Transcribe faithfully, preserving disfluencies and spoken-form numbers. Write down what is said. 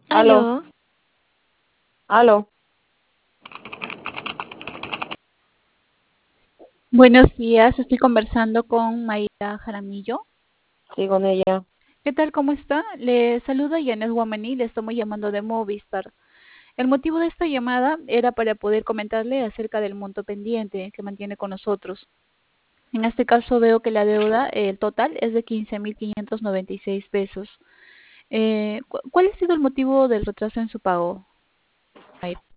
Aló, Aló, aló, buenos días. Estoy conversando con Mayra Jaramillo. sí, con ella. ¿Qué tal? ¿Cómo está? Le saluda Yanet Guamaní. Le estamos llamando de Movistar. El motivo de esta llamada era para poder comentarle acerca del monto pendiente que mantiene con nosotros. En este caso veo que la deuda, el total, es de quince mil quinientos noventa y seis pesos. Eh, cu- ¿Cuál ha sido el motivo del retraso en su pago, Mayra?